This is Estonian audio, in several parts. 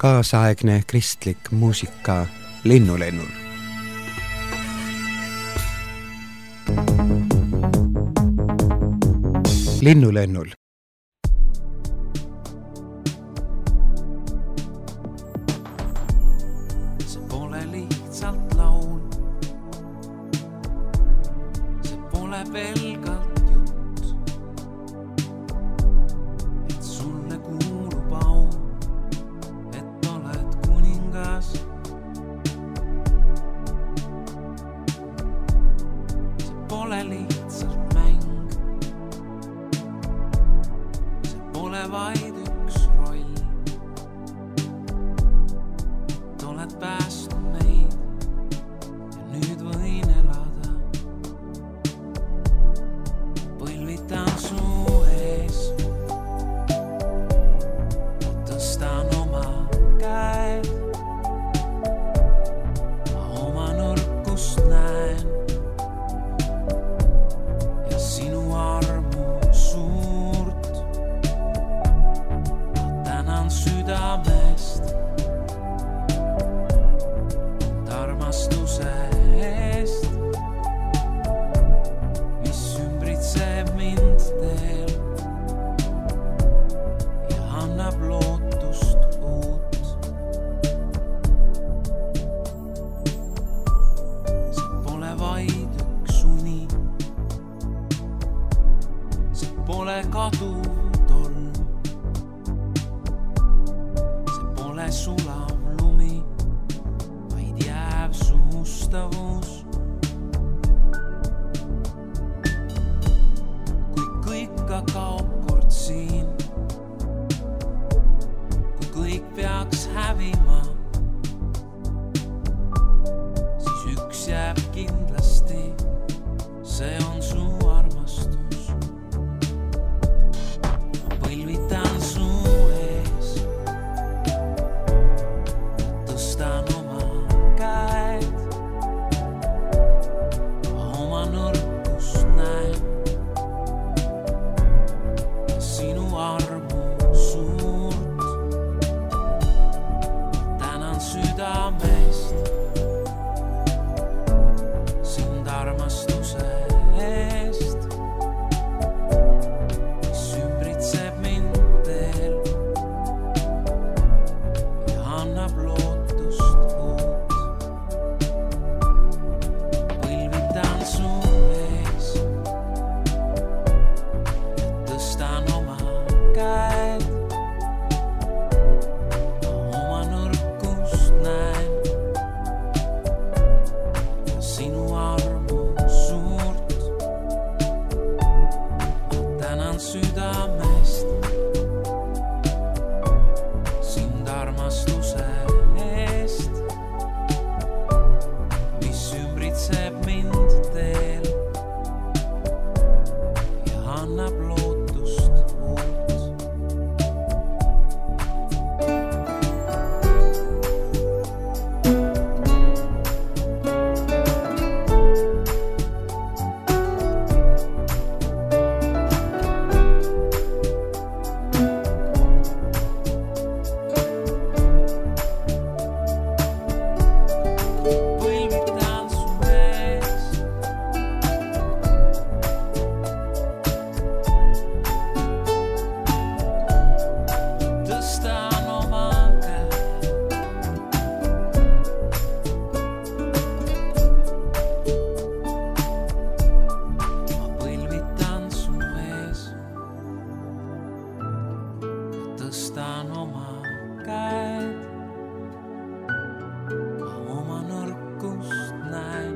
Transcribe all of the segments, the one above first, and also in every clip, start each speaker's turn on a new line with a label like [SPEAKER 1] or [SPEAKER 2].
[SPEAKER 1] kaasaegne kristlik muusika Linnulennul. Linnulennul.
[SPEAKER 2] See pole lihtsalt laul, see pole pelgalt jutt, et sulle kuulub au, et oled kuningas. See pole lihtsalt mäng, see pole vaid üks roll, et oled päästnud meid ja nüüd võin elada. Põlvitan su ees, tõstan oma käed, ma oma nõrkust näen ja sinu armu suurt. Ma tänan südamest armastuse eest, mis ümbritseb mind teel ja annab lootust uut. See pole vaid üks uni, see pole kaduv tolm, see pole sulav lumi, vaid jääv suustavus. Kui kõik ka kaob kord siin, kui kõik peaks hävima, siis üks jääb kindlasti, see on su armastus. Ma põlvitan su ees, tõstan oma käed, ma oma nõrkust näen ja sinu armu suurt. Ma tänan südamest sind armastuse eest, mis ümbritseb mind teel ja annab lootust uut. Põlvitan su ees, tõstan oma käed, ma oma nõrkust näen ja sinu armu suurt. Ma tänan südamest sind armastuse eest, mis ümbritseb mind teel ja annab lootust uut. Põlvitan su ees, tõstan oma käed, ma põlvitan su ees, tõstan oma käed, ma oma nõrkust näen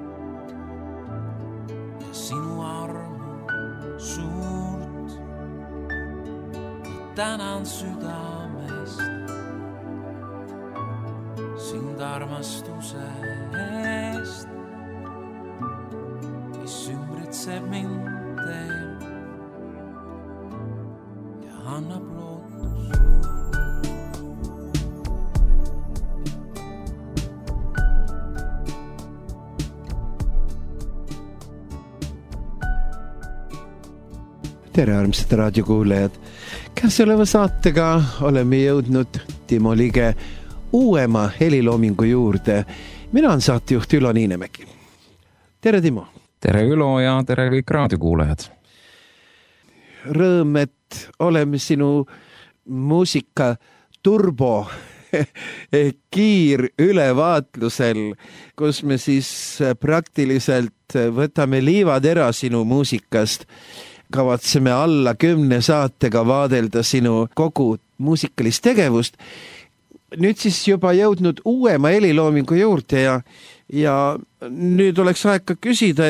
[SPEAKER 2] ja sinu armu suurt. Ma tänan südamest sind armastuse eest, mis ümbritseb mind teel ja annab lootust.
[SPEAKER 1] tere, armsad raadiokuulajad! Käesoleva saatega oleme jõudnud Timo Lige uuema heliloomingu juurde. Mina olen saatejuht Ülo Niinemägi. Tere, Timo!
[SPEAKER 3] Tere, Ülo, ja tere kõik raadiokuulajad!
[SPEAKER 1] Rõõm, et oleme sinu muusika turbo kiirülevaatlusel, kus me siis praktiliselt võtame liivatera sinu muusikast. Kavatseme alla 10 saatega vaadelda sinu kogu muusikalist tegevust. Nüüd siis juba jõudnud uuema heliloomingu juurde ja nüüd oleks aeg ka küsida,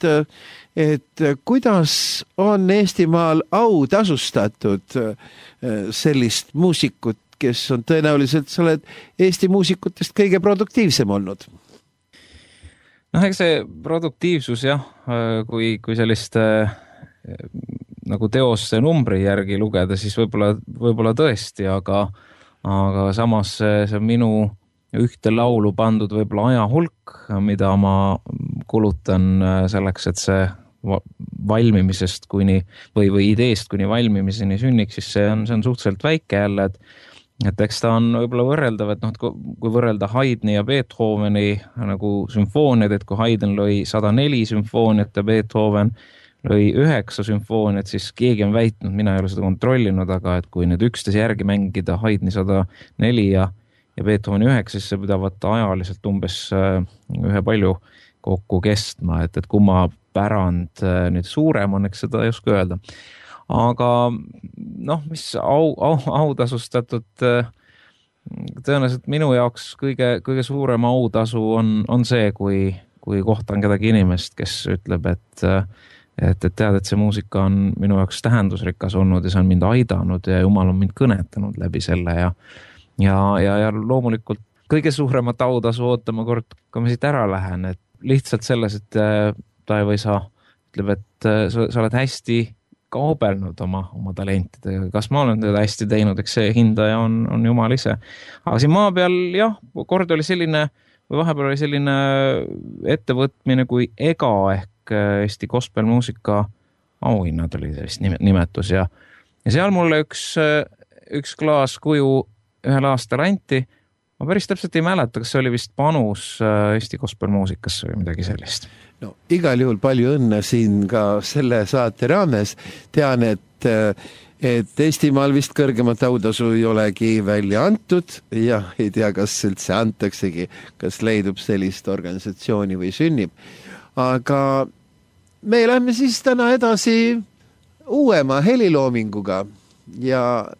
[SPEAKER 1] et kuidas on Eestimaal autasustatud sellist muusikut, kes on tõenäoliselt, sa oled Eesti muusikutest kõige produktiivsem olnud?
[SPEAKER 3] Eks see produktiivsus jah, kui sellist nagu teoste numbri järgi lugeda, siis võib-olla tõesti, aga samas see on minu ühte laulu pandud võib-olla aja hulk, mida ma kulutan selleks, et see valmimisest kuni või ideest kuni valmimiseni sünniks, siis see on suhteliselt väike jälle, et eks ta on võib-olla võrreldav, et kui võrrelda Haydni ja Beethoveni nagu sümfooniad, et kui Haydn lõi 104 sümfooniat ja Beethoven lõi 9 sümfooniat, siis keegi on väitnud, mina ei ole seda kontrollinud, aga et kui nüüd üksteise järgi mängida Haydni 104 ja Beethoveni 9, siis see pidavat ajaliselt umbes ühe palju kokku kestma, et kumma pärand nüüd suurem on, eks seda ei oska öelda. Aga mis autasustatud, tõenäoliselt minu jaoks kõige suurem autasu on see, kui kohtan kedagi inimest, kes ütleb, et tead, et see muusika on minu jaoks tähendusrikas olnud ja see on mind aidanud ja Jumal on mind kõnetanud läbi selle ja loomulikult kõige suuremat autasu ootama kord, kui ma siit ära lähen, et lihtsalt selles, et Taevaisa ütleb, et sa oled hästi kaubelnud oma talentidega, kas ma olen teda hästi teinud, eks see hindaja on Jumal ise. Aga siin maa peal jah, kord oli selline, või vahepeal oli selline ettevõtmine kui EGA ehk Eesti gospelmuusika auhinnad oli sellist nimetus ja seal mulle üks klaas kuju ühel aastal anti. Ma päris täpselt ei mäleta, kas see oli vist panus Eesti gospelmuusikasse või midagi sellist.
[SPEAKER 1] No, igal juhul palju õnne siin ka selle saate raames. Tean, et Eestimaal vist kõrgemat autasu ei olegi välja antud ja ei tea, kas üldse antaksegi, kas leidub sellist organisatsiooni või sünnib. Aga me lähme siis täna edasi uuema heliloominguga ja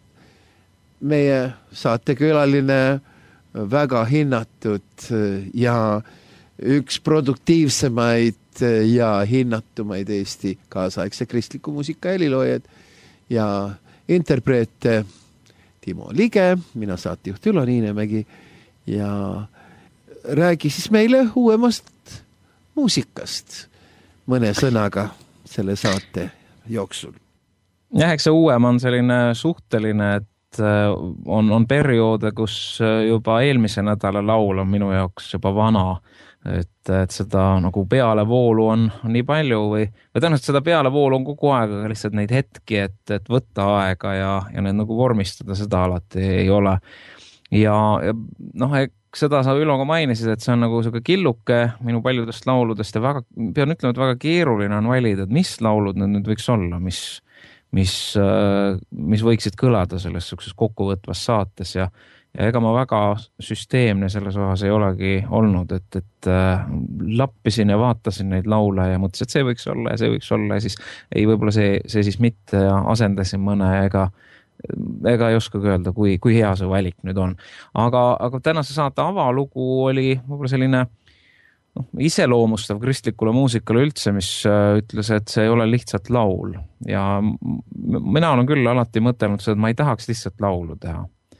[SPEAKER 1] meie saatekülaline väga hinnatud ja üks produktiivsemaid ja hinnatumaid Eesti kaasaegse kristliku muusika heliloojaid ja interpreete Timo Lige, mina saatejuht Ülo Niinemägi ja räägi siis meile uuemast muusikast mõne sõnaga selle saate jooksul.
[SPEAKER 3] Jah, eks see uuem on selline suhteline, et on perioode, kus juba eelmise nädala laul on minu jaoks juba vana, et seda nagu pealevoolu on nii palju või tõenäoliselt seda pealevoolu on kogu aeg, aga lihtsalt neid hetki, et võtta aega ja need nagu vormistada, seda alati ei ole. Ja seda sa Ülo ka mainisid, et see on nagu selline killuke minu paljudest lauludest ja pean ütlema, et väga keeruline on valida, et mis laulud need nüüd võiks olla, mis võiksid kõlada selles kokkuvõtvas saates ja ega ma väga süsteemne selles osas ei olegi olnud, et lappisin ja vaatasin neid laule ja mõtlesin, et see võiks olla ja see võiks olla ja siis võib-olla see siis mitte ja asendasin mõne ega ei oskagi öelda, kui hea see valik nüüd on. Aga tänase saate avalugu oli võib-olla selline iseloomustav kristlikule muusikale üldse, mis ütles, et see ei ole lihtsalt laul. Ja mina olen küll alati mõtelnud seda, et ma ei tahaks lihtsalt laulu teha.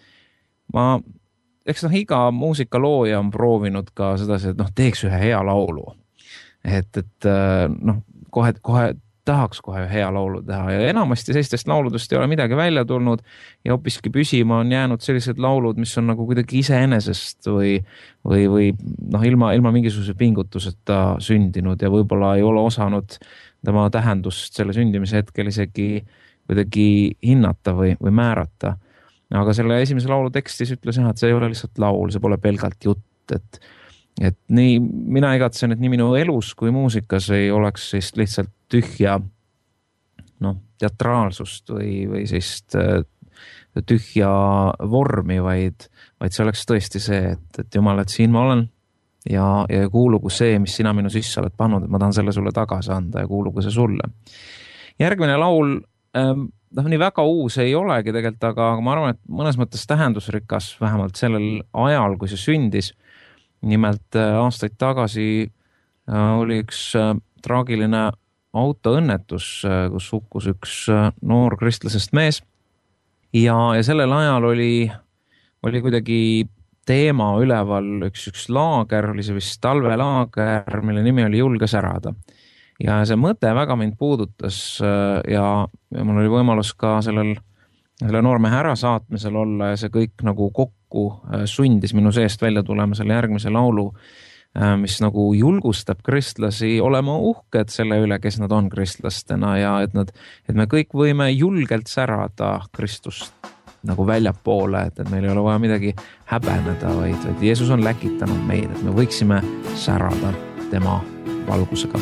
[SPEAKER 3] Eks iga muusikalooja on proovinud ka seda, et teeks ühe hea laulu. Et kohe tahaks kohe hea laulu teha ja enamasti sellistest lauludest ei ole midagi välja tulnud ja hoopiski püsima on jäänud sellised laulud, mis on nagu kuidagi iseenesest või ilma mingisuguse pingutuseta sündinud ja võib-olla ei ole osanud tema tähendust selle sündimise hetkel isegi kuidagi hinnata või määrata. aga selle esimese laulu tekstis ütles jah, et see ei ole lihtsalt laul, see pole pelgalt jutt, et nii mina igatsen, et nii minu elus kui muusikas ei oleks siis lihtsalt tühja teatraalsust või sellist tühja vormi, vaid see oleks tõesti see, et Jumal, et siin ma olen ja kuulugu see, mis sina minu sisse oled pannud, et ma tahan selle sulle tagasi anda ja kuulugu see sulle. Järgmine laul nii väga uus ei olegi tegelikult, aga ma arvan, et mõnes mõttes tähendusrikas vähemalt sellel ajal, kui see sündis. Nimelt aastaid tagasi oli üks traagiline autoõnnetus, kus hukkus üks noor kristlasest mees ja sellel ajal oli kuidagi teema üleval üks laager, oli see vist talvelaager, mille nimi oli Julge särada. Ja see mõte väga mind puudutas ja mul oli võimalus ka selle noormehe ärasaatmisel olla ja see kõik nagu kokku sundis minu seest välja tulema selle järgmise laulu, mis nagu julgustab kristlasi olema uhked selle üle, kes nad on kristlastena ja et me kõik võime julgelt särada Kristust nagu väljapoole, et meil ei ole vaja midagi häbeneda, vaid Jeesus on läkitanud meid, et me võiksime särada tema valgusega.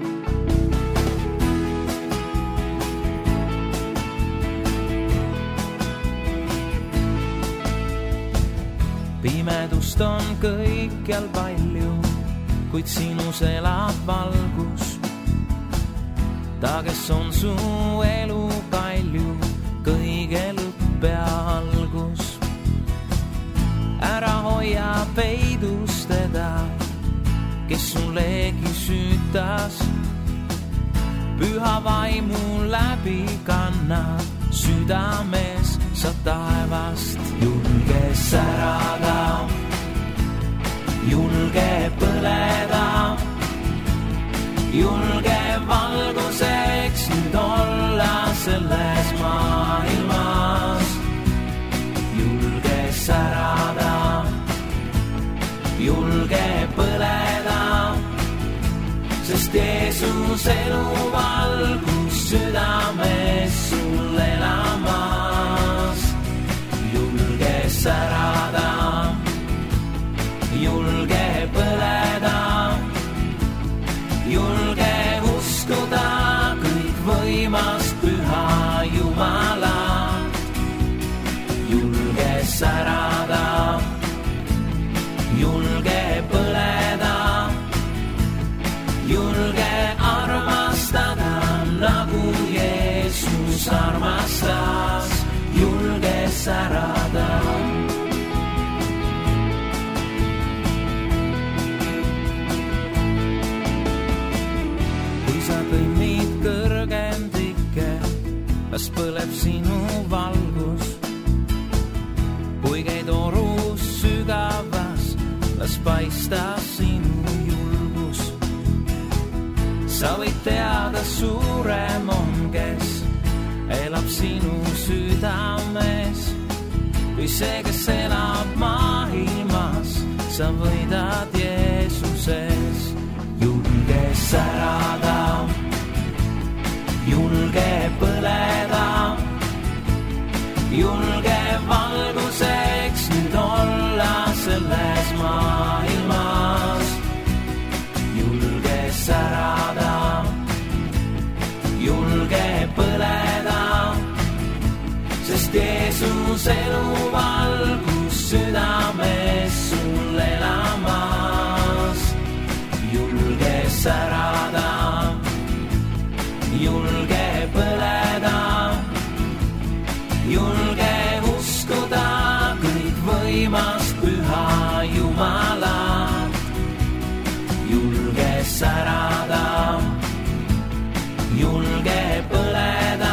[SPEAKER 2] Pimedust on kõikjal palju, kuid sinus elab valgus. Ta, kes on su elu kalju, kõige lõpp ja algus. Ära hoia peidus teda, kes sulegi süütas. Püha vaimu läbi kannab südames sa taevast. Julge särada, julge põleda, julge valguseks nüüd olla selles maailmas. Julge särada, julge põleda, sest Jeesus elu valgus südames sul elamas. Julge särada, julge põleda, julge uskuda kõik võimast püha Jumala. Julge särada, julge põleda, julge armastada nagu Jeesus armastas. Julge särada. Kui sa kõnnid kõrgendikke, las põleb sinu valgus. Kui käid orus sügavas, las paista sinu julgus. Sa võid teada suurem on, kes elab sinu südames. Kui see, kes elab maailmas, sa võidad Jeesuses. Julge särada, julge põleda, julge valguseks nüüd olla selles maailmas. Julge särada, julge põleda, sest Jeesus elu valgus südames sul elamas. Julge särada, julge põleda, julge uskuda kõik võimast püha Jumala. Julge särada, julge põleda,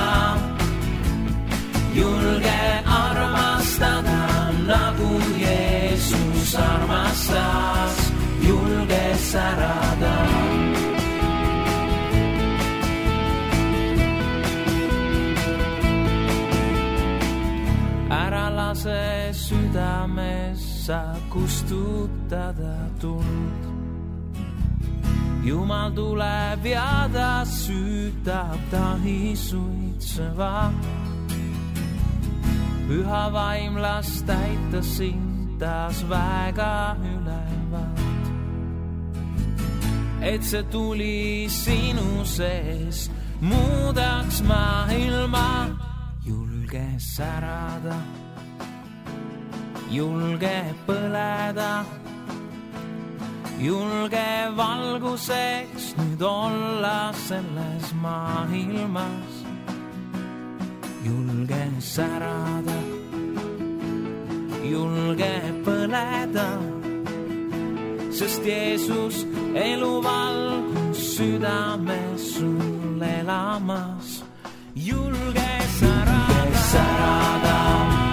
[SPEAKER 2] julge armastada nagu Jeesus armastas. Julge särada. Ära lase südames sa kustutada tuld. Jumal tuleb ja ta süütab, ta ei suitseva. püha vaim las täita sind taas väga ülevalt. Et see tuli sinu sees muudaks maailma. Julge särada, julge põleda, julge valguseks nüüd olla selles maailmas. Julge särada, julge põleda, sest Jeesus eluvalgus südames sul elamas. Julge särada,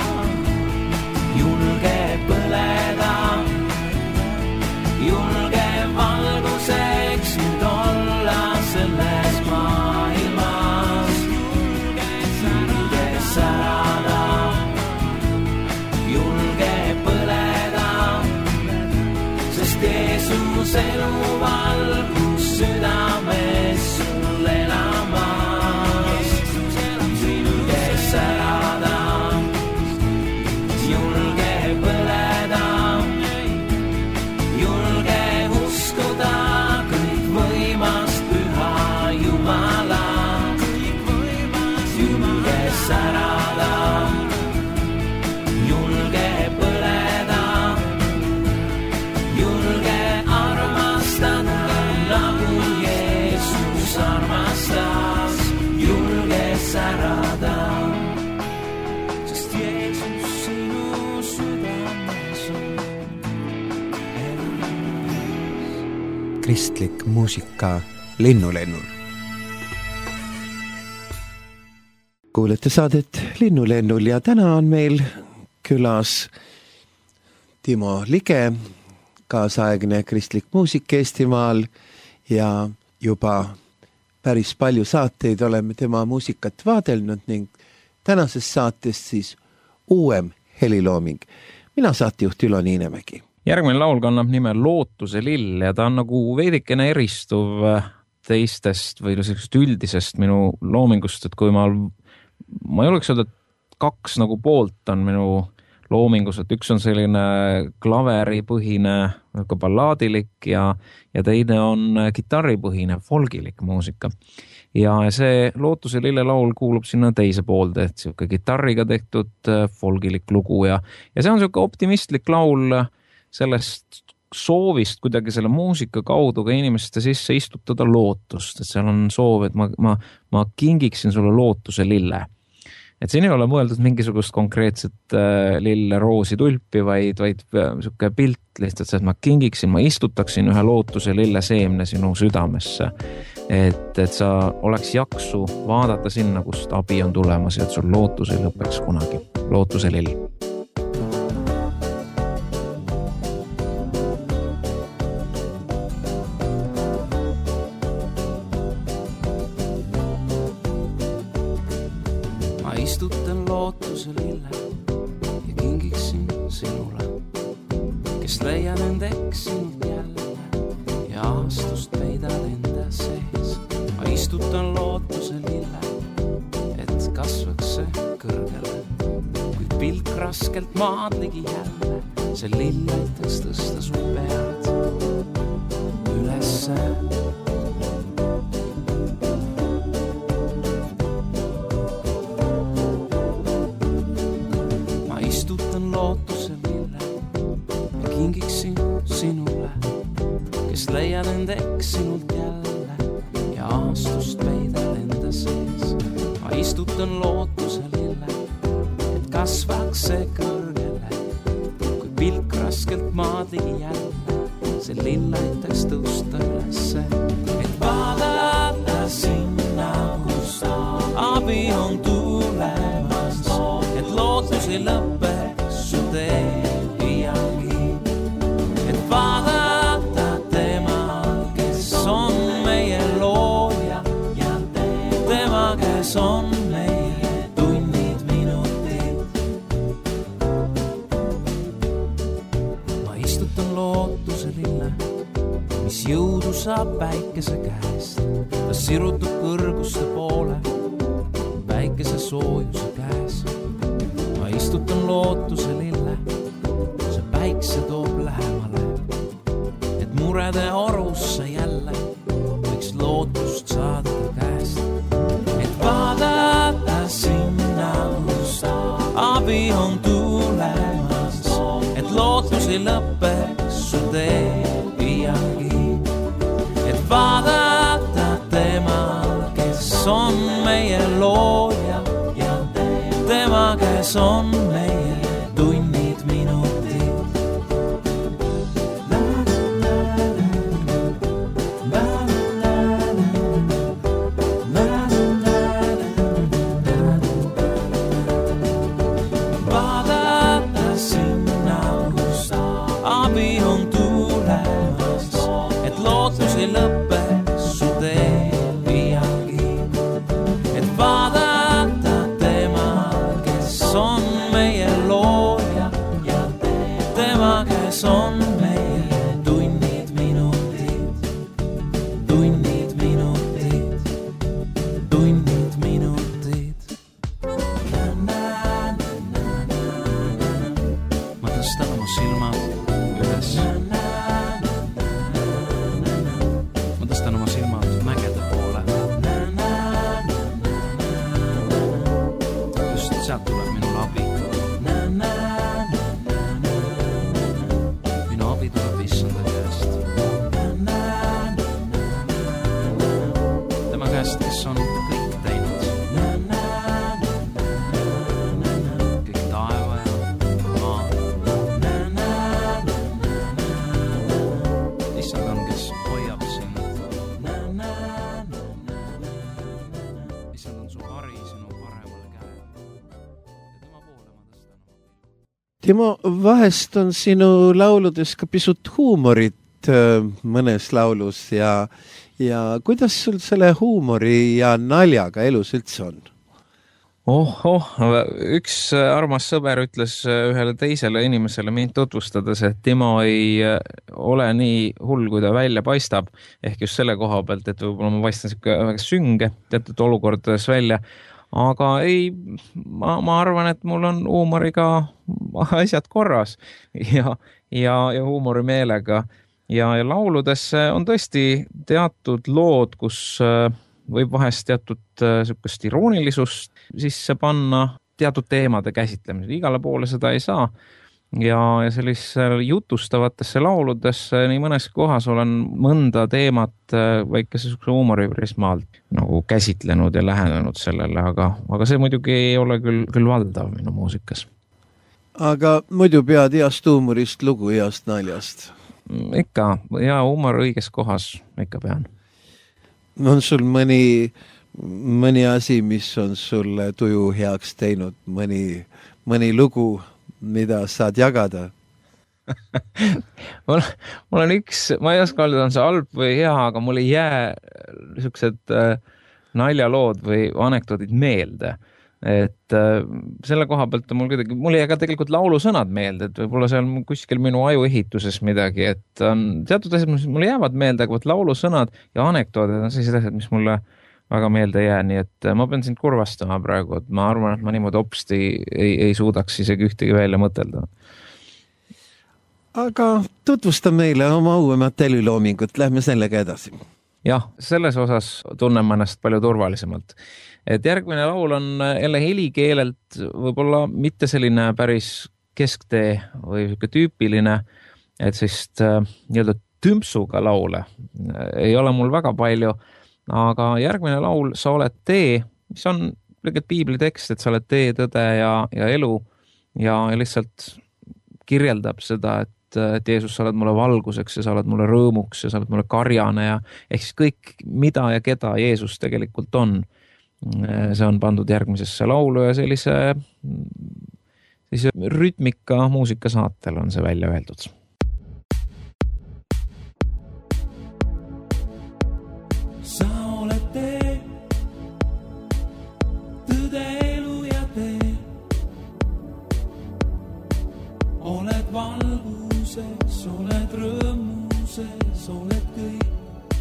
[SPEAKER 2] julge põleda, julge valguseks nüüd olla selles maailmas. Julge särada, julge põleda, sest Jeesus eluvalgus südames sul elamas. Julge särada, julge põleda, julge uskuda kõik võimast püha Jumala. Julge särada, julge põleda, julge armastada nagu Jeesus armastas. Julge särada, sest Jeesus sinu südames on elamas.
[SPEAKER 4] Kristlik muusika Linnulennul.
[SPEAKER 1] Kuulete saadet Linnulennul ja täna on meil külas Timo Lige, kaasaegne kristlik muusik Eestimaal ja juba päris palju saateid oleme tema muusikat vaadelnud ning tänases saates siis uuem helilooming. Mina saatejuht Ülo Niinemägi.
[SPEAKER 3] Järgmine laul kannab nime Lootuse lill ja ta on nagu veidikene eristuv teistest või sellisest üldisest minu loomingust, et kui ma ei oleks öelda, et kaks nagu poolt on minu loomingus, et üks on selline klaveripõhine, ballaadilik ja teine on kitarripõhine, folgilik muusika. Ja see Lootuse lille laul kuulub sinna teise poolde, et siuke kitarriga tehtud folgilik lugu ja see on siuke optimistlik laul sellest soovist kuidagi selle muusika kaudu ka inimeste sisse istutada lootust, et seal on soov, et ma kingiksin sulle lootuse lille. Et siin ei ole mõeldud mingisugust konkreetset lille roosi tulpi, vaid siuke pilt lihtsalt see, et ma kingiksin, ma istutaksin ühe lootuse lille seemne sinu südamesse. Et sa oleks jaksu vaadata sinna, kust abi on tulemas ja et sul lootus ei lõpeks kunagi. Lootuse lill.
[SPEAKER 2] Istutan lootuse lille ja kingiksin sinule, kes leian end eksinud jälle ja aastust peidad enda sees. Ma istutan lootuse lille, et kasvaks see kõrgele, kuid pilk raskelt maad ligi jälle, see lill aitaks tõsta su pead ülesse. Lootuse lille ja kingiksin sinule, kes leiad end eksinult jälle ja aastust peidad enda sees. Ma istutan lootuse lille, et kasvaks see kõrgele, kui pilk raskelt maad ligi jälle, see lill aitaks tõusta ülesse. Et vaadata sinna, kus abi on tulemas, et lootus ei lõppe et vaadata tema, kes on meie looja ja tema, kes on meie tunnid, minutid. Ma istutan lootuse lille, mis jõudu saab päikese käest. Ta sirutub kõrguste poole päikese soojuse käes. Ma istutan lootuse lille, see päikse toob lähemale, et murede orusse jälle võiks lootust saada käest, et vaadata sinna, kus abi on tulemas, et lootus ei lõppeks su teel iialgi, et vaadata temal, kes on meie looja ja tema, kes on meie tunnid, minutid. Vaadata sinna, kus abi on tulemas, et lootus ei lõppeks su teel iialgi, et vaadata temal, kes on meie looja ja tema, kes on meie tunnid, minutid, tunnid, minutid, tunnid, minutid. Ma tõstan oma silmad üles. Ma tõstan oma silmad mägede poole. Just sealt tuleb minul abi. Minu abi tuleb issanda käest. Tema käest, kes on kõik teinud. Kõik taeva ja maa. Issand on, kes hoiab sind. Issand on su hari sinu paremal käel. Ja tema poole ma tõstan oma pilgu.
[SPEAKER 1] Timo, vahest on sinu lauludes ka pisut huumorit mõnes laulus ja kuidas sul selle huumori ja naljaga elus üldse on?
[SPEAKER 3] Üks armas sõber ütles ühele teisele inimesele mind tutvustades, et Timo ei ole nii hull, kui ta välja paistab, ehk just selle koha pealt, et võib-olla ma paistan väga sünge teatud olukordades välja, aga ei, ma arvan, et mul on huumoriga asjad korras ja huumorimeelega ja lauludes on tõesti teatud lood, kus võib vahest teatud sükest iroonilisust sisse panna, teatud teemade käsitlemisel. Igale poole seda ei saa. Ja sellise jutustavatesse lauludesse nii mõnes kohas olen mõnda teemat väikese huumoriprisma alt nagu käsitlenud ja lähenenud sellele, aga see muidugi ei ole küll valdav minu muusikas. Aga
[SPEAKER 1] muidu pead heast huumorist lugu heast naljast?
[SPEAKER 3] Ikka, ja huumor õiges kohas ikka pean.
[SPEAKER 1] On sul mõni asi, mis on sulle tuju heaks teinud, mõni lugu, mida saad jagada?
[SPEAKER 3] mul on üks, ma ei oska öelda, on see halb või hea, aga mul ei jää niisugused naljalood või anekdoodid meelde. Et selle koha pealt mul ei jää ka tegelikult laulusõnad meelde, et võib-olla seal kuskil minu ajuehituses midagi, et on teatud asjad, mis mulle jäävad meelde, aga laulusõnad ja anekdoodid on sellised asjad, mis mulle väga meelde jää, nii et ma pean sind kurvastama praegu, et ma arvan, et ma niimoodi hopsti ei suudaks isegi ühtegi välja mõtelda.
[SPEAKER 1] Aga tutvusta meile oma uuemat heliloomingut, lähme sellega edasi.
[SPEAKER 3] Jah, selles osas tunnen ma ennast palju turvalisemalt. Et järgmine laul on jälle helikeelelt võib-olla mitte selline päris kesktee või tüüpiline, et sellist nii-öelda tümpsuga laule ei ole mul väga palju, aga järgmine laul Sa oled tee, mis on tegelikult piibli tekst, et sa oled tee, tõde ja elu ja lihtsalt kirjeldab seda, et Jeesus, sa oled mulle valguseks ja sa oled mulle rõõmuks ja sa oled mulle karjane ja ehk siis kõik, mida ja keda Jeesus tegelikult on. See on pandud järgmisesse laulu ja sellise rütmika muusika saatel on see välja öeldud.
[SPEAKER 2] Sa oled tee, tõde, elu ja tee. Oled valguses, oled rõõmuses, oled kõik.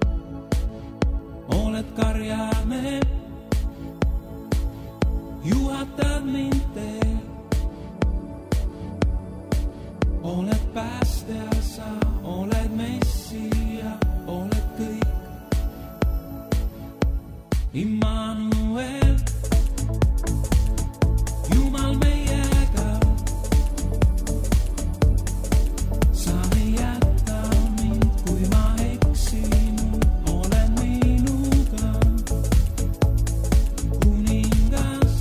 [SPEAKER 2] Oled karjane, juhatad mind tee. oled päästja, sa oled messija, oled kõik. Immanuel, Jumal meiega, sa ei jäta mind, kui ma eksin, oled minuga. Kuningas,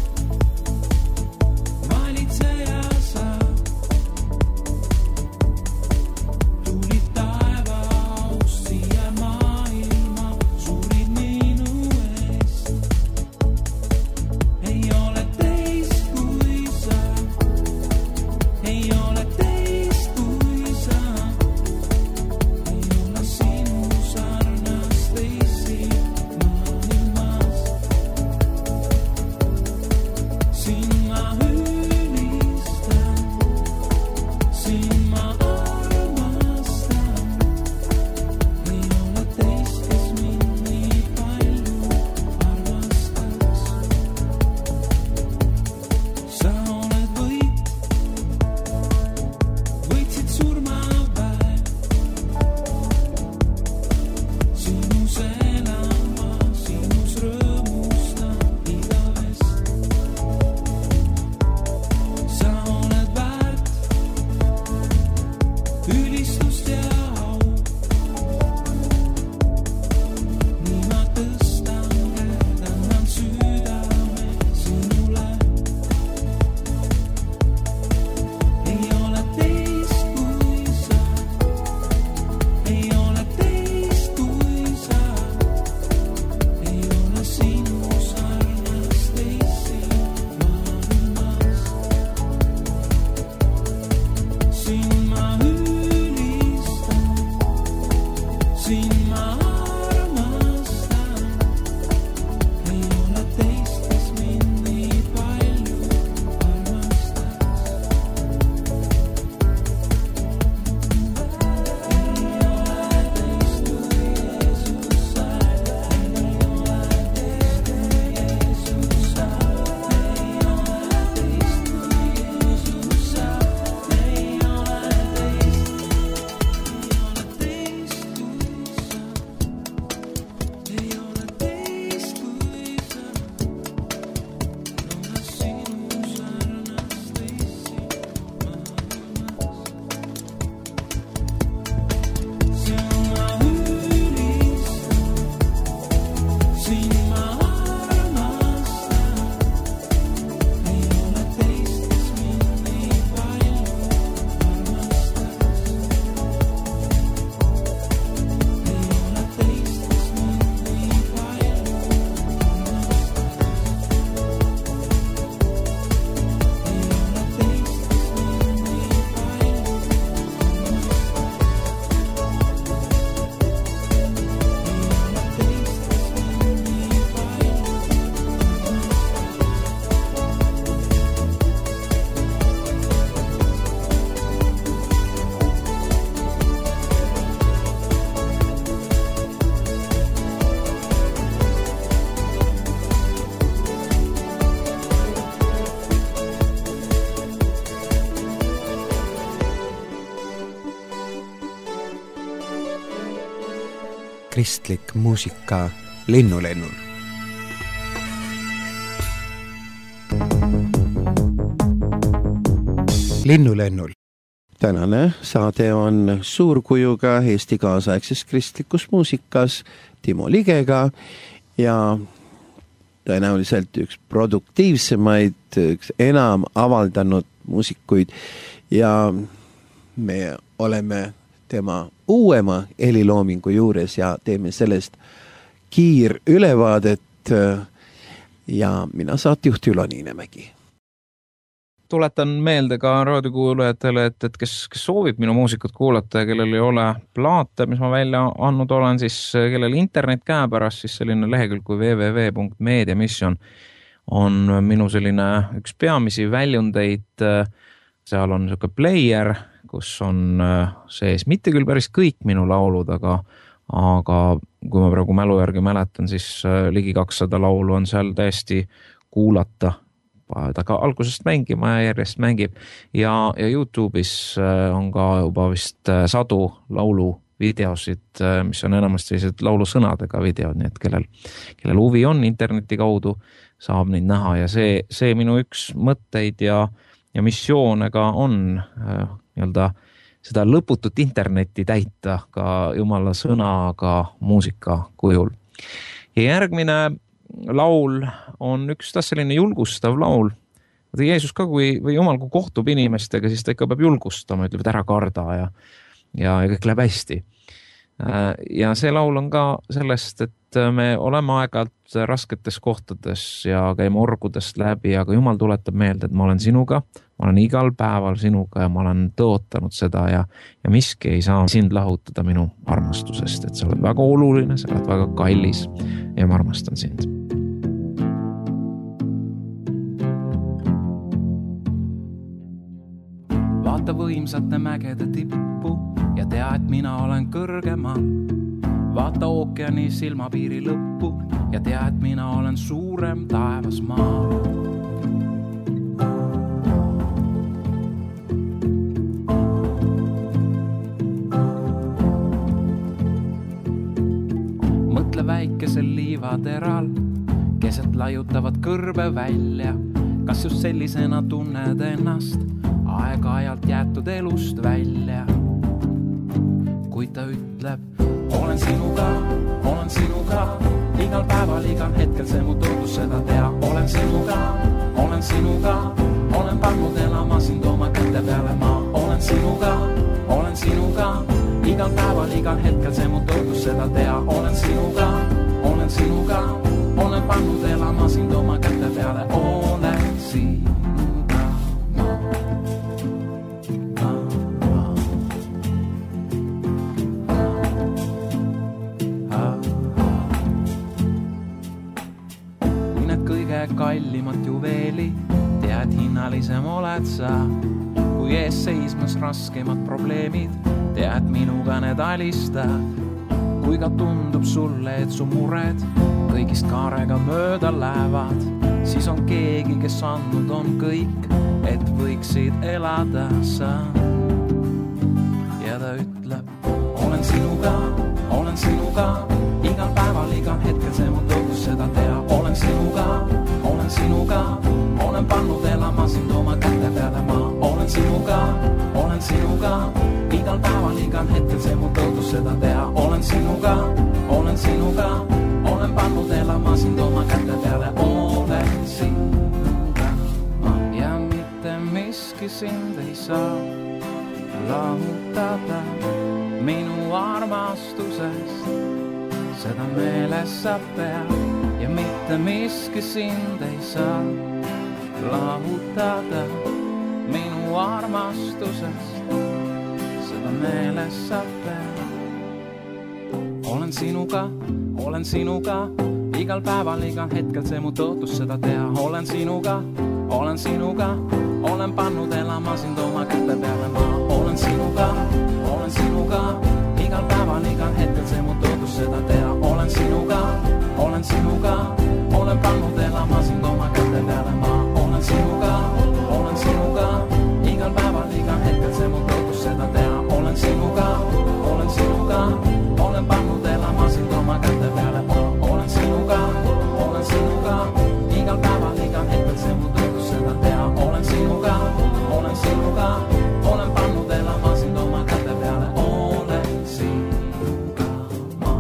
[SPEAKER 2] valitseja sa, tulid taevaust siia maailma, surid minu eest. Ei ole teist kui sa, ei ole teist kui sa, ei ole sinu sarnast teisi maailmas. Siin ma ülistan, siin ma armastan, ei ole teist, kes mind nii palju armastaks. Sa oled võit, võitsid surmapäev, sinus elan ma, sinus rõõmustan igavest. Sa oled väärt ülistust ja au, nii ma tõstan käed, annan südame sinule. Ei ole teist kui sa, ei ole teist kui sa, ei ole sinu sarnast teisi maailmas. Siin ma ülistan, siin ma armastan, ei ole teist, kes mind nii palju armastaks.
[SPEAKER 4] Kristlik muusika Linnulennul. Linnulennul.
[SPEAKER 1] Tänane saade on suurkujuga Eesti kaasaegses kristlikus muusikas Timo Ligega ja tõenäoliselt üks produktiivsemaid, üks enam avaldanud muusikuid ja me oleme tema uuema heliloomingu juures ja teeme sellest kiirülevaadet ja mina saatejuht Ülo Niinemägi.
[SPEAKER 3] Tuletan meelde ka raadiokuulajatele, et kes soovib minu muusikut kuulata ja kellel ei ole plaate, mis ma välja andnud olen, siis kellel internet käepärast, siis selline lehekülg kui www.mediamission on minu selline üks peamisi väljundeid. Seal on selline player, kus on sees mitte küll päris kõik minu laulud, aga kui ma praegu mälu järgi mäletan, siis ligi 200 laulu on seal täiesti kuulata ta ka algusest mängima ja järjest mängib ja YouTube'is on ka juba vist 100 lauluvideosid, mis on enamasti sellised laulusõnadega videod, nii et kellel huvi on interneti kaudu, saab neid näha ja see minu üks mõtteid ja missioone ka on nii-öelda seda lõputut internetti täita ka Jumala sõnaga muusika kujul. Ja järgmine laul on üks selline julgustav laul. Jeesus ka, või Jumal kui kohtub inimestega, siis ta ikka peab julgustama, ütleb, et ära karda ja kõik läheb hästi. Ja see laul on ka sellest, et me oleme aeg-ajalt rasketes kohtades ja käime orgudest läbi, aga Jumal tuletab meelde, et ma olen sinuga, ma olen igal päeval sinuga ja ma olen tõotanud seda ja miski ei saa sind lahutada minu armastusest, et sa oled väga oluline, sa oled väga kallis ja ma armastan sind.
[SPEAKER 2] Vaata võimsate mägede tippu ja tea, et mina olen kõrgemal. Vaata ookeani silmapiiri lõppu ja tea, et mina olen suurem taevas maal. Mõtle väikesel liivateral, keset laiutavad kõrbe välja. Kas just sellisena tunned ennast aeg-ajalt jäetud elust välja? Kui ta ütleb, olen sinuga, igal päeval, igal hetkel see mu tõotus seda tea. Olen sinuga, olen pannud elama sind oma käte peale ma. Olen sinuga, igal päeval, igal hetkel see mu tõotus seda tea. Olen sinuga, olen pannud elama sind oma käte peale. Olen sinuga. Kallimat juveeli, tead hinnalisem oled sa. Kui ees seismas raskemad probleemid, tead minuga need alistad. Kui ka tundub sulle, et su mured kõigist kaarega mööda lähevad, siis on keegi, kes andnud on kõik, et võiksid elada sa. Ja ta ütleb, olen sinuga, igal päeval, igal hetkel see mu tõotus seda tea. Olen sinuga, olen pannud elama sind oma käte peale ma. Olen sinuga, igal päeval, igal hetkel see mu tõotus seda tea. Olen sinuga, olen pannud elama sind oma käte peale. Olen sinuga ja mitte miski sind ei saa lahutada minu armastusest. Seda meeles sa pead ja mitte miski sind ei saa lahutada minu armastusest. Seda meeles sa pead. Olen sinuga, igal päeval, igal hetkel see mu tõotus seda tea. Olen sinuga, olen pannud elama sind oma käte peale ma. Olen sinuga, igal päeval, igal hetkel see mu tõotus seda tea. Olen sinuga, olen pannud elama sind oma käte peale ma. Olen sinuga, igal päeval, igal hetkel see mu tõotus seda tea. Olen sinuga, olen pannud elama sind oma käte peale ma. Olen sinuga, igal päeval, igal hetkel see mu tõotus seda tea. Olen sinuga, olen pannud elama sind oma käte peale. Olen sinuga ma.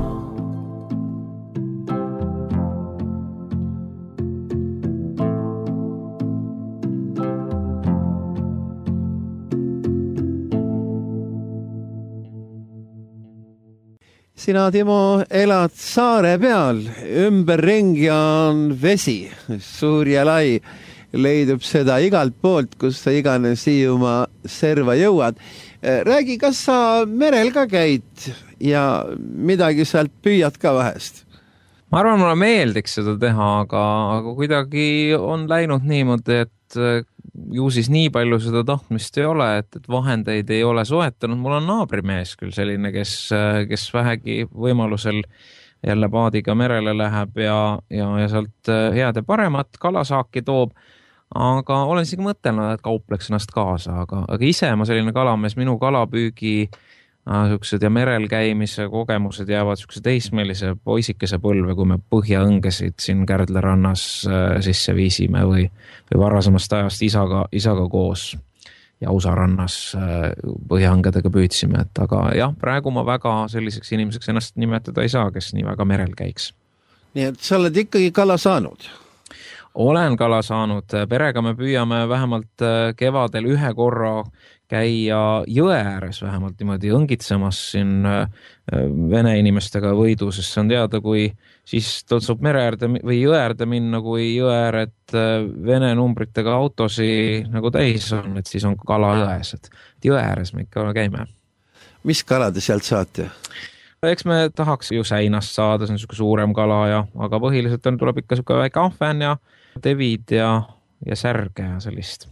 [SPEAKER 1] Sina, Timo, elad saare peal, ümberringi on vesi, suur ja lai, leidub seda igalt poolt, kus sa iganes Hiiumaa serva jõuad. Räägi, kas sa merel ka käid ja midagi sealt püüad ka vahest?
[SPEAKER 3] Ma arvan, mulle meeldiks seda teha, aga kuidagi on läinud niimoodi, et ju siis nii palju seda tahtmist ei ole, et vahendeid ei ole soetanud. Mul on naabrimees küll selline, kes vähegi võimalusel jälle paadiga merele läheb ja sealt head ja paremat kalasaaki toob. aga olen isegi mõtelnud, et kaupleks ennast kaasa, aga ise ma selline kalamees, minu kalapüügi siuksed ja merel käimise kogemused jäävad siukse teismelise poisikese põlve, kui me põhjaõngesid siin Kärdla rannas sisse viisime või varasemast ajast isaga koos Jausa rannas põhjaõngedega püüdsime, et aga jah, praegu ma väga selliseks inimeseks ennast nimetada ei saa, kes nii väga merel käiks.
[SPEAKER 1] Nii et sa oled ikkagi kala saanud?
[SPEAKER 3] Olen kala saanud. Perega me püüame vähemalt kevadel ühe korra käia jõe ääres vähemalt niimoodi õngitsemas siin vene inimestega võidu, sest see on teada, kui siis tõtsub mere äärde või jõe äärde minna, kui jõe ääred vene numbritega autosi nagu täis on, et siis on kala jões, et jõe ääres me ikka käime.
[SPEAKER 1] Mis kala te sealt saate?
[SPEAKER 3] Eks me tahaks ju säinast saada, see on niisugune suurem kala aga põhiliselt tuleb ikka niisugune väike ahven ja tevid ja särge ja sellist.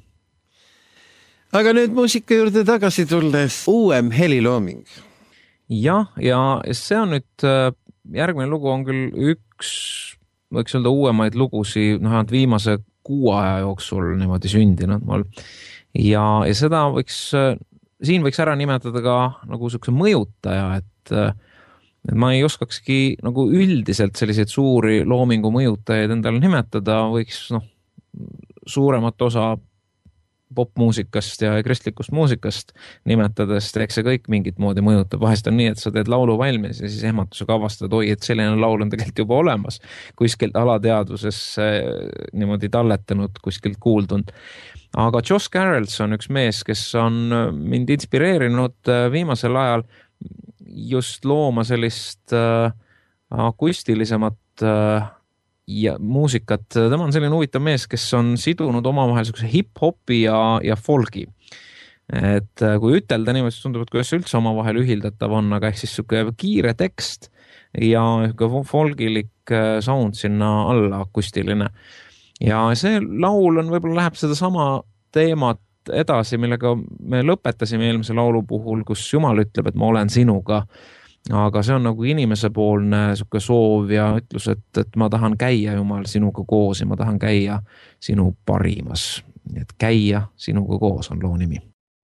[SPEAKER 1] Aga nüüd muusika juurde tagasi tulles uuem helilooming.
[SPEAKER 3] Ja see on nüüd, järgmine lugu on küll üks, võiks öelda uuemaid lugusi, viimase 6 aja jooksul niimoodi sündinud mul. Ja seda siin võiks ära nimetada ka nagu niisuguse mõjutaja, et ma ei oskakski nagu üldiselt selliseid suuri loomingu mõjutajaid endale nimetada, võiks suuremat osa popmuusikast ja kristlikust muusikast nimetades, eks see kõik mingit moodi mõjutab. Vahest on nii, et sa teed laulu valmis ja siis ehmatusega avastad, et selline laul on tegelikult juba olemas, kuskilt alateadvuses niimoodi talletanud, kuskilt kuuldunud. Aga Josh Carrolls on üks mees, kes on mind inspireerinud viimasel ajal just looma sellist akustilisemat ja muusikat. Tema on selline huvitav mees, kes on sidunud omavahel hip-hopi ja folgi. Et kui ütelda niimoodi, tundub, et kuidas üldse omavahel ühildatav on, aga ehk siis kiire tekst ja folgilik sound sinna alla, akustiline. Ja see laul on võib-olla läheb seda sama teemat edasi, millega me lõpetasime eelmise laulu puhul, kus Jumal ütleb, et ma olen sinuga. Aga see on nagu inimesepoolne soov ja ütlus, et ma tahan käia Jumal sinuga koos ja ma tahan käia sinu parimas. Et käia sinuga koos on loo nimi.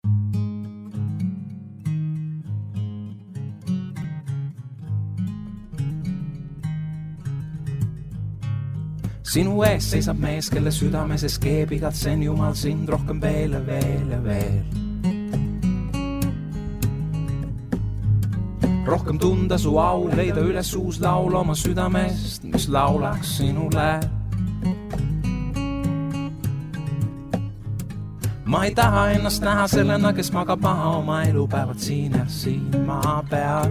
[SPEAKER 2] Sinu ees seisab mees, kelle südames eskeeb igatsen Jumal sind rohkem veel ja veel ja veel. Rohkem tunda su au, leida üles uus laul oma südamest, mis laulaks sinule. Ma ei taha ennast näha sellena, kes magab maha oma elupäevad siin ja siin maa peal.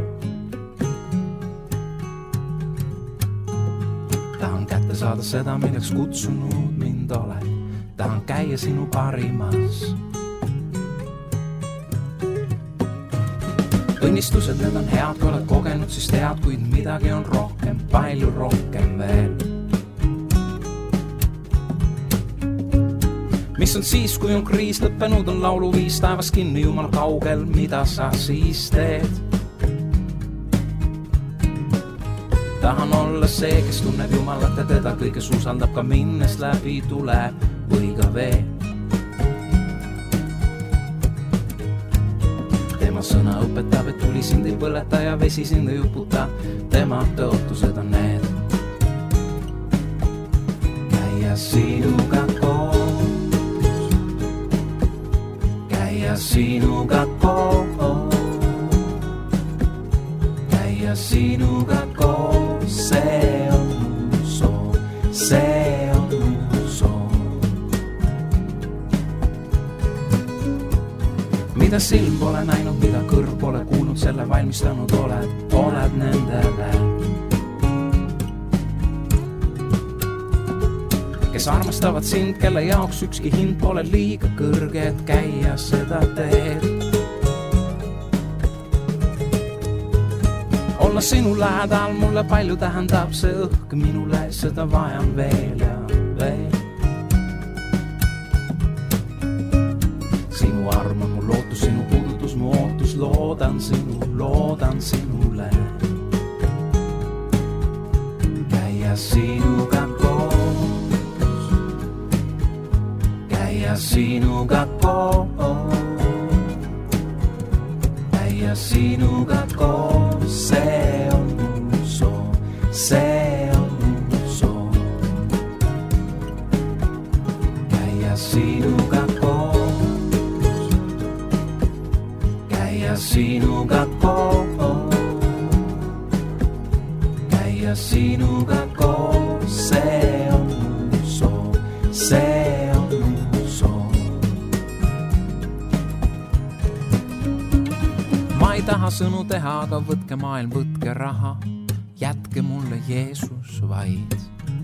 [SPEAKER 2] Tahan kätte saada seda, milleks kutsunud mind oled. Tahan käia sinu parimas. Õnnistused, need on head, kui oled kogenud, siis tead, kuid midagi on rohkem, palju rohkem veel. Mis on siis, kui on kriis lõppenud, on lauluviis taevas kinni Jumal kaugel, mida sa siis teed? Tahan olla see, kes tunneb Jumalat ja teda kõiges usaldab ka minnes läbi tuleb või ka vee. Sõna õpetab, et tuli sind ei põleta ja vesi sind ei uputa. Tema tõotused on need. Käia sinuga koos. Käia sinuga koos. Käia sinuga koos. See on mu soov. See on mu soov. Mida silm pole näinud, mida kõrv pole kuulnud, selle valmistanud oled nendele. Kes armastavad sind, kelle jaoks ükski hind pole liiga kõrge, et käia seda teed. Olla sinu lähedal mulle palju tähendab see õhk minule, seda vajan veel ja veel. Sinu arm on mu lootus, sinu puudutus, mu ootus, loodan sinule. Käia sinuga koos. käia sinuga koos, käia sinuga koos, see on mu soov, see on mu soov. Käia sinuga koos, käia sinuga koos, käia sinuga koos, see on mu soov, see on mu soov. Ma ei taha sõnu teha, aga võtke maailm, võtke raha, jätke mulle Jeesus vaid.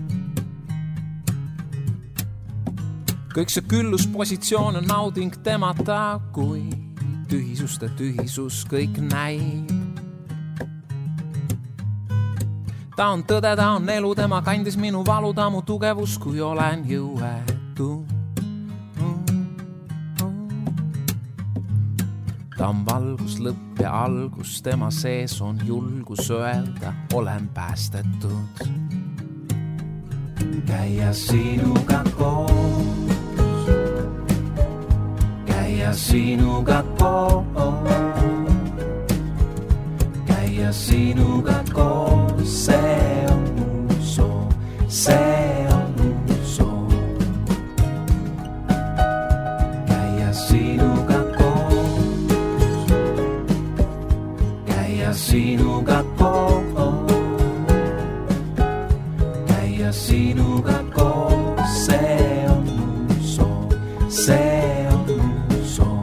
[SPEAKER 2] Kõik see külluspositsioon on nauding temata, kui tühisuste tühisus kõik näib. Ta on tõde, ta on elu, tema kandis minu valu, ta mu tugevus, kui olen jõuetu. Ta on valgus, lõpp ja algus, tema sees on julgus öelda, olen päästetud. Käia sinuga koos, käia sinuga koos, käia sinuga koos, see on mu soov, see on mu soov. Käia sinuga koos, käia sinuga koos, käia sinuga koos, see on mu soov, see on mu soov.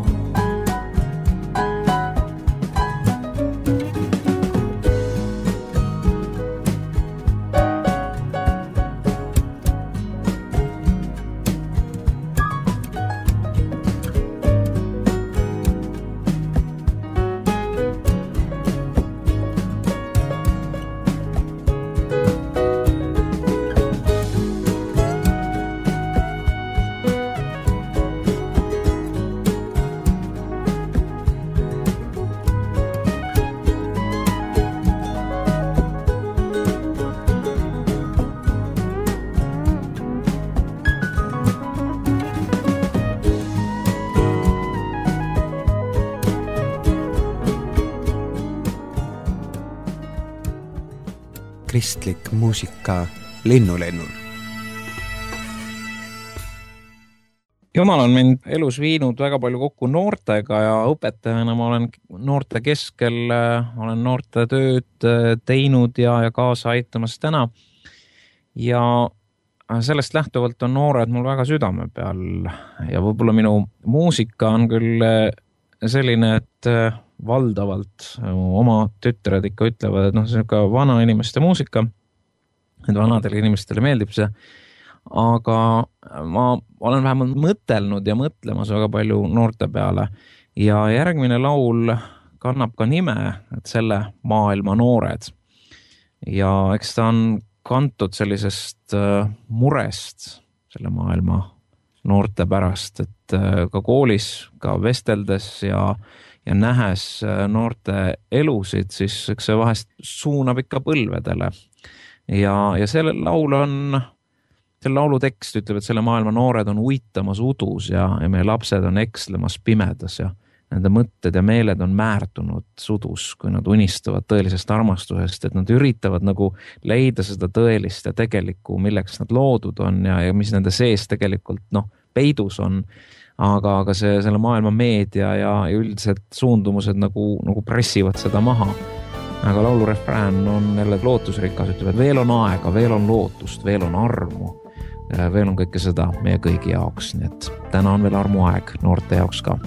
[SPEAKER 4] Kristlik muusika Linnulennul.
[SPEAKER 3] Jumal on mind elus viinud väga palju kokku noortega ja õpetajana ma olen noorte keskel, olen noorte tööd teinud ja kaasa aitamas täna. Ja sellest lähtuvalt on noored mul väga südame peal ja võib-olla minu muusika on küll selline, et valdavalt oma tütred ikka ütlevad, et see on ka vana inimeste muusika, et vanadele inimestele meeldib see, aga ma olen vähemalt mõtelnud ja mõtlemas väga palju noorte peale ja järgmine laul kannab ka nime, et selle maailma noored. Ja eks ta on kantud sellisest murest selle maailma noorte pärast, et ka koolis, ka vesteldes ja nähes noorte elusid, siis eks see vahest suunab ikka põlvedele. Ja selle laulu tekst ütleb, et selle maailma noored on uitamas udus ja meie lapsed on ekslemas pimedas ja nende mõtted ja meeled on määrdunud sudus, kui nad unistavad tõelisest armastusest, et nad üritavad nagu leida seda tõelist ja tegelikku, milleks nad loodud on ja mis nende sees tegelikult peidus on. Aga selle maailma meedia ja üldiselt suundumused nagu pressivad seda maha. Aga laulu refrään on jälle lootusrikas, ütleb, et veel on aega, veel on lootust, veel on armu, veel on kõike seda meie kõigi jaoks. Nii et täna on veel armuaeg noorte jaoks ka.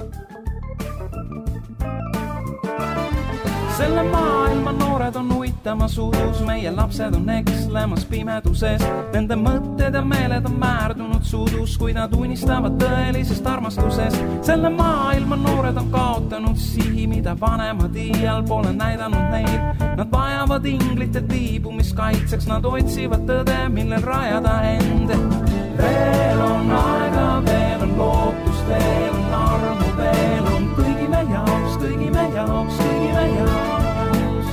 [SPEAKER 2] Selle maailma noored on uitamas udus, meie lapsed on ekslemas pimeduses. Nende mõtted ja meeled on määrdunud sudus, kui nad unistavad tõelisest armastusest. Selle maailma noored on kaotanud sihi, mida vanemad iial pole näidanud neid. Nad vajavad inglite tiibu, mis kaitseks, nad otsivad tõde, millel rajada end. Veel on aega, veel on lootust, veel on armu, veel on kõigi me jaoks, kõigi me jaoks, kõigi me jaoks.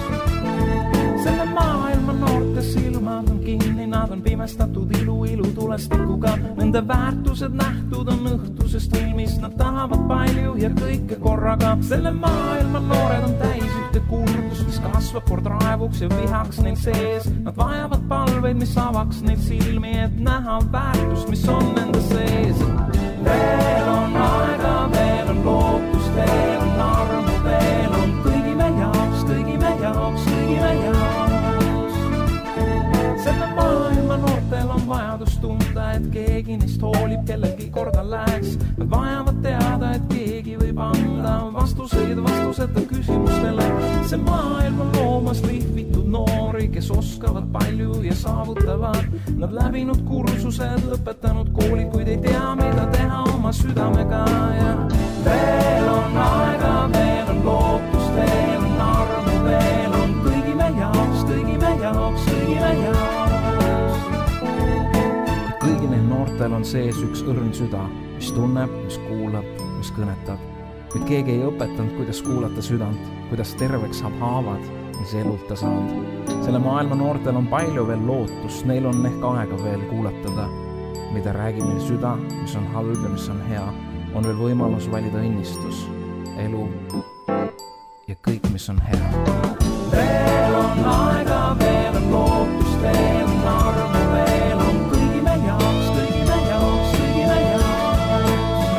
[SPEAKER 2] Selle maailma noorte silmad on kinni, nad on pimestatud ilu tule ilmestikuga. Nende väärtused nähtud on õhtusest filmist. Nad tahavad palju ja kõike korraga. Selle maailma noored on täis ühte kurbus, mis kasvab kord raevuks ja vihaks neil sees. Nad vajavad palveid, mis avaks neil silmi, et näha väärtust, mis on nende sees. Veel on aega, veel on lootust, veel on armu, veel on kõigi me jaoks, kõigi me jaoks, kõigi me jaoks. Selle maailma noortel on vajadus tunda, et keegi neist hoolib, kellelgi korda läheks. Nad vajavad teada, et keegi võib anda vastused vastuseta küsimustele. See maailm on loomas lihvitud noori, kes oskavad palju ja saavutavad. Nad läbinud kursused, lõpetanud koolid, kuid ei tea, mida teha oma südamega. Ja veel on aega, veel on lootust, veel on armu, veel on kõigi me jaoks, kõigi me jaoks, kõigi me jaoks. Kõigi neil noortel on sees üks õrn süda, mis tunneb, mis kuulab, mis kõnetab. Kuid keegi ei õpetanud, kuidas kuulata südant, kuidas terveks saab haavad, mis elult ta saanud. Selle maailma noortel on palju veel lootust, neil on ehk aega veel kuulatada, mida räägib neil süda, mis on halb ja mis on hea. On veel võimalus valida õnnistus, elu ja kõik, mis on hea. Veel on aega, veel on lootust, veel on armu, veel on kõigi me jaoks, kõigi me jaoks, kõigi me jaoks.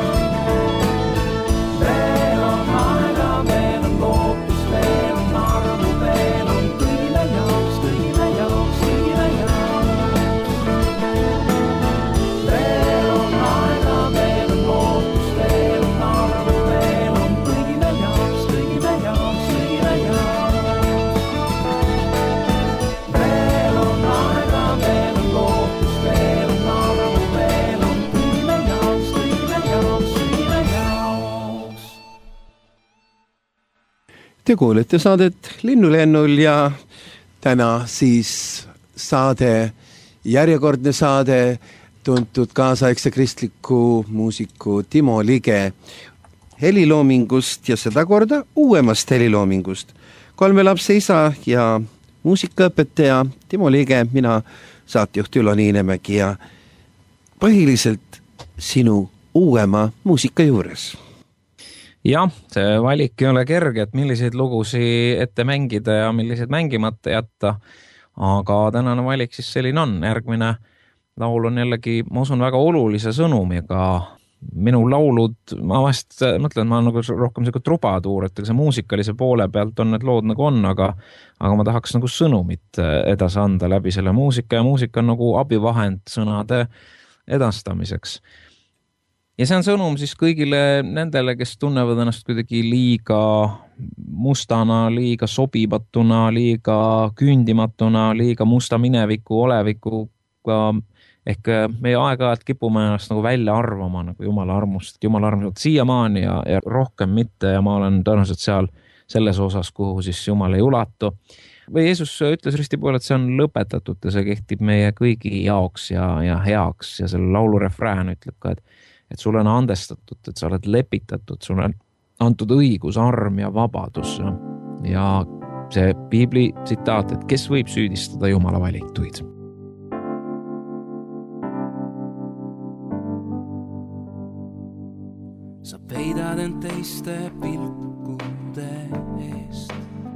[SPEAKER 2] Veel on aega, veel on lootust, veel on armu, veel on kõigi me jaoks, kõigi me jaoks, kõigi me jaoks. Veel on aega, veel on lootust, veel on armu, veel on kõigi me jaoks, kõigi me jaoks, kõigi me jaoks. Veel on aega, veel on lootust, veel on armu, veel on kõigi me jaoks, kõigi me jaoks, kõigi me jaoks.
[SPEAKER 1] Te kuulete saadet Linnulennul ja täna siis saade, järjekordne saade tuntud kaasaegse kristliku muusiku Timo Lige heliloomingust ja seda korda uuemast heliloomingust. 3 lapse isa ja muusikaõpetaja Timo Lige, mina saatejuht Ülo Niinemägi ja põhiliselt sinu uuema muusika juures.
[SPEAKER 3] Jah, see valik ei ole kerge, et milliseid lugusi ette mängida ja milliseid mängimata jätta, aga tänane valik siis selline on. Järgmine laul on jällegi, ma usun, väga olulise sõnumiga. Minu laulud, ma vast mõtlen, ma olen nagu rohkem selline trubaduur, et see muusikalise poole pealt on need lood nagu on, aga ma tahaks nagu sõnumit edasi anda läbi selle muusika ja muusika on nagu abivahend sõnade edastamiseks. Ja see on sõnum siis kõigile nendele, kes tunnevad ennast kuidagi liiga mustana, liiga sobimatuna, liiga küündimatuna, liiga musta mineviku, olevikuga. Ehk meie aeg-ajalt kipume ennast nagu välja arvama nagu Jumala armust. Jumala armust siiamaani ja rohkem mitte ja ma olen tõenäoliselt seal selles osas, kuhu siis Jumal ei ulatu. Või Jeesus ütles risti poole, et see on lõpetatud ja see kehtib meie kõigi jaoks ja heaks ja selle laulu refrään ütleb ka, et sulle on andestatud, et sa oled lepitatud, sulle on antud õigus, arm ja vabadus. Ja see Piibli tsitaat, et kes võib süüdistada Jumala valituid.
[SPEAKER 2] Sa peidad end teiste pilkude eest.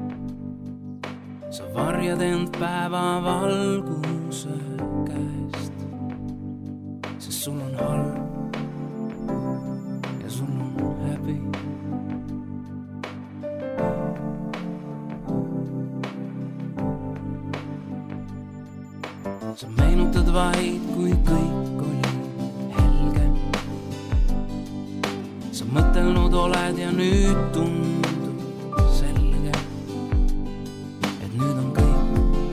[SPEAKER 2] Sa varjad end päeva valguse käest. Sest sul on halb ja sul on häbi. Sa meenutad vaid, kui kõik oli helge. Sa mõtelnud oled ja nüüd tundub selge, et nüüd on kõik,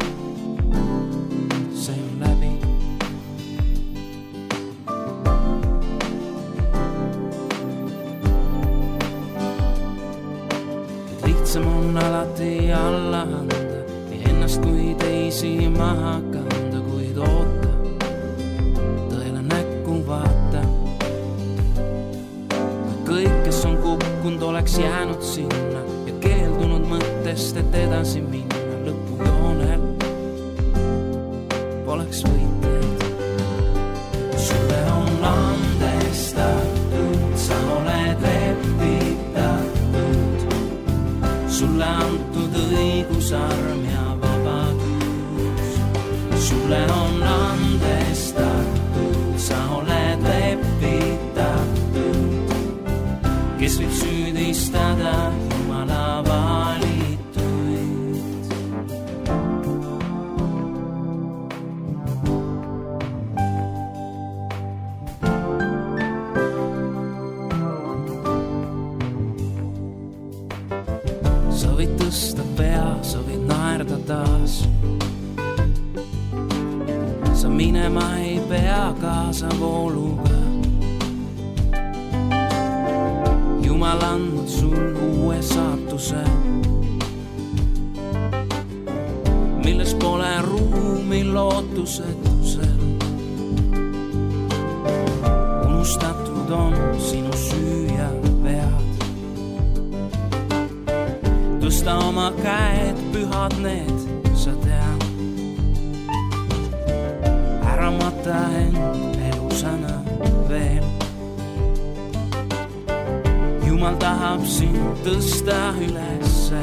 [SPEAKER 2] see on läbi. Et lihtsam on alati alla anda, nii ennast kui teisi maha kanda, kuid oota, tõele näkku vaata. Kõik, kes on kukkunud, oleks jäänud sinna ja keeldunud mõttest, et edasi minna lõpujoonel poleks võitleid. sulle antud õigusarm ja vabadus. Sulle on andestatud, sa oled lepitatud. Kes võib süüdistada Jumala valituid? Sa võid tõsta pea, sa võid naerda taas. Sa minema ei pea kaasa vooluga. Jumal andnud sul uue saatuse, milles pole ruumi lootusetusel. Unustatud on sinu süü ja vead. Tõsta oma käed, pühad need, sa tead. Ära mata end elusana veel. Jumal tahab sind tõsta ülesse,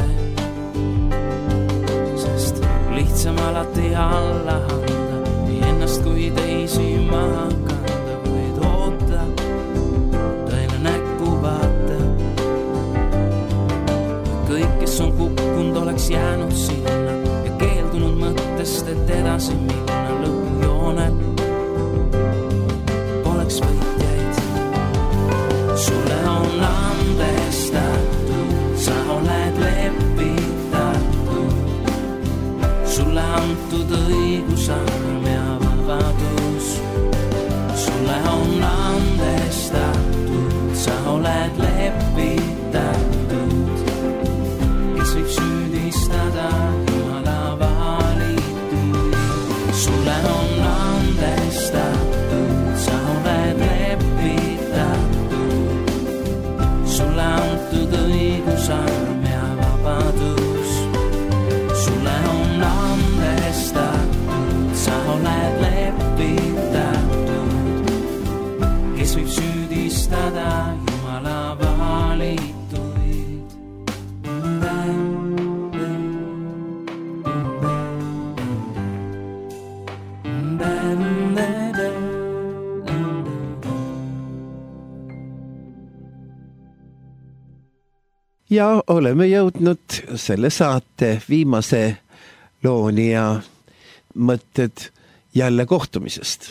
[SPEAKER 2] sest lihtsam alati alla anda, nii ennast kui teisi maha kanda. Võid oota, tõele näkku vaata. Kõik, kes on kukkunud, oleks jäänud sinna ja keeldunud mõttest, et edasi minna lõpujoonel poleks võitjaid. Sulle on andestatud, sa oled lepitatud. Sulle antud õigusarm ja vabadus. Sulle on andestatud, sa oled lepitatud. Kes võib süüdistada Jumala valituid? Sulle on andestatud, sa oled lepitatud. Sulle antud õigusarm ja vabadus. Sulle on andestatud, sa oled lepitatud. Kes võib süüdistada Jumala valituid?
[SPEAKER 1] Ja oleme jõudnud selle saate viimase looni ja mõtted jälle kohtumisest.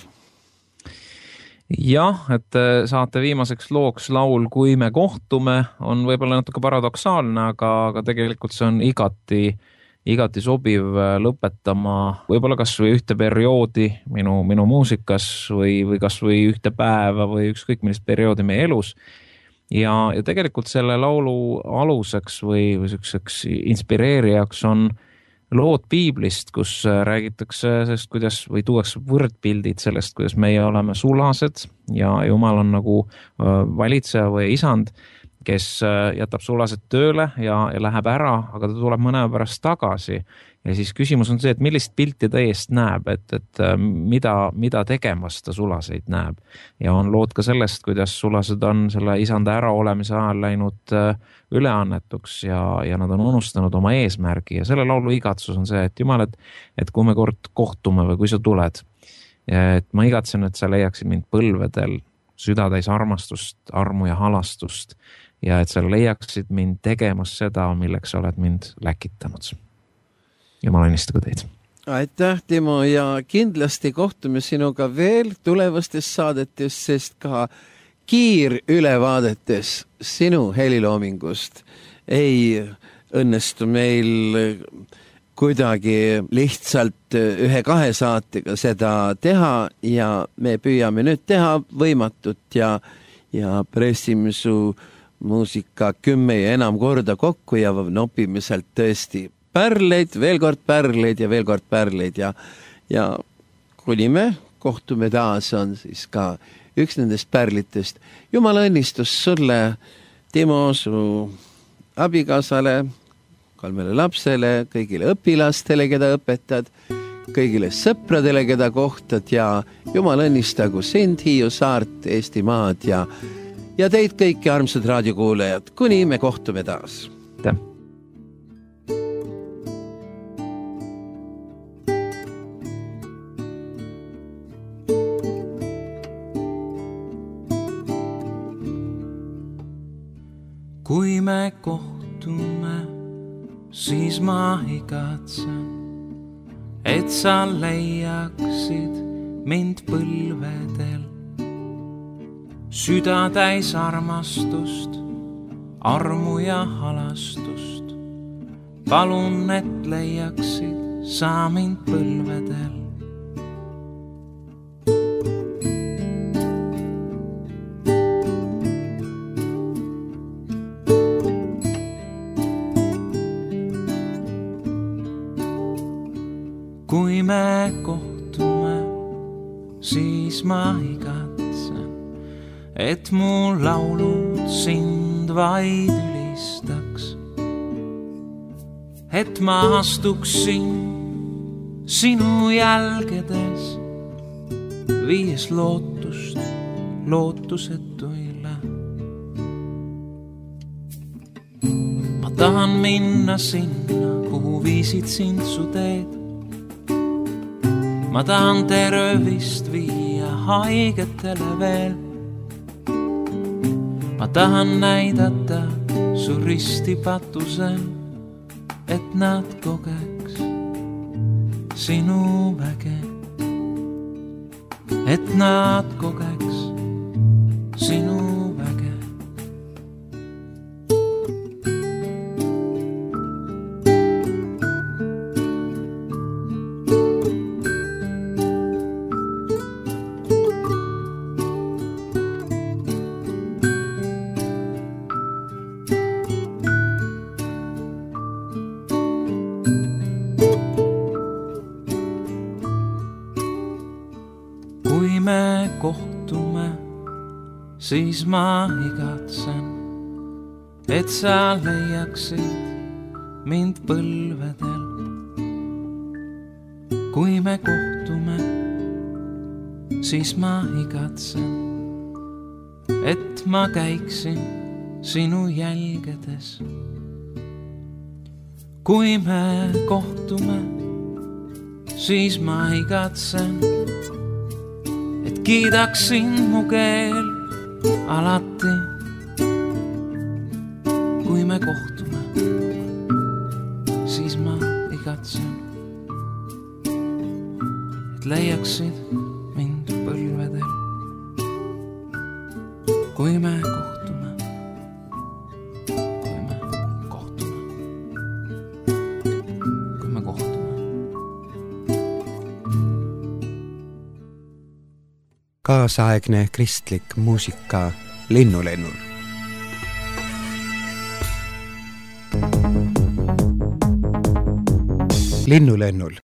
[SPEAKER 3] Jah, et saate viimaseks looks laul Kui me kohtume on võib-olla natuke paradoksaalne, aga tegelikult see on igati sobiv lõpetama võib-olla kas või ühte perioodi minu muusikas või kas või ühte päeva või ükskõik millist perioodi meie elus. Ja tegelikult selle laulu aluseks või selliseks inspireerijaks on lood piiblist, kus räägitakse sellest, kuidas või tuuakse võrdpildid sellest, kuidas meie oleme sulased ja Jumal on nagu valitseja või isand, kes jätab sulased tööle ja läheb ära, aga ta tuleb mõne pärast tagasi. Ja siis küsimus on see, et millist pilti ta eest näeb, et mida tegemas ta sulaseid näeb. Ja on lood ka sellest, kuidas sulased on selle isanda äraolemise ajal läinud üleannetuks ja nad on unustanud oma eesmärgi. Ja selle laulu igatsus on see, et Jumal, et kui me kord kohtume või kui sa tuled, et ma igatsen, et sa leiaksid mind põlvedel, südatäis armastust, armu ja halastust ja et sa leiaksid mind tegemas seda, milleks sa oled mind läkitanud. Jumal õnnistagu teid.
[SPEAKER 1] Aitäh, Timo, ja kindlasti kohtume sinuga veel tulevastes saadetes, sest ka kiirülevaadetes sinu heliloomingust ei õnnestu meil kuidagi lihtsalt 1-2 saatega seda teha ja me püüame nüüd teha võimatut ja pressime su muusika 10 ja enam korda kokku ja nopime sealt tõesti pärleid, veel kord pärleid ja veel kord pärleid ja kuni me kohtume taas on siis ka üks nendest pärlitest. Jumala õnnistus sulle, Timo, su abikaasale, 3 lapsele, kõigile õpilastele, keda õpetad, kõigile sõpradele, keda kohtad ja Jumal õnnistagu sind, Hiiu saart, Eestimaad ja teid kõiki armsad raadiokuulajad, kuni me kohtume taas.
[SPEAKER 2] me kohtume, siis ma igatsen, et sa leiaksid mind põlvedel. Süda täis armastust, armu ja halastust. Palun, et leiaksid sa mind põlvedel. Kui me kohtume, siis ma igatsen, et mu laulud sind vaid ülistaks. Et ma astuksin sinu jälgedes, viies lootust lootusetuile. Ma tahan minna sinna, kuhu viisid sind su teed. Ma tahan tervist viia haigetele veel. Ma tahan näidata su ristipatusel, et nad kogeks sinu väge. Et nad kogeks sinu väge. Kui me kohtume, siis ma igatsen, et sa leiaksid mind põlvedel. Kui me kohtume, siis ma igatsen, et ma käiksin sinu jälgedes. Kui me kohtume, siis ma igatsen, et kiidaksin mu keel alati. Kui me kohtume, siis ma igatsen, et leiaksid mind põlvedel. Kui me kohtume, kui me kohtume, kui me kohtume.
[SPEAKER 4] Kaasaegne kristlik muusika Linnulennul. Linnulennul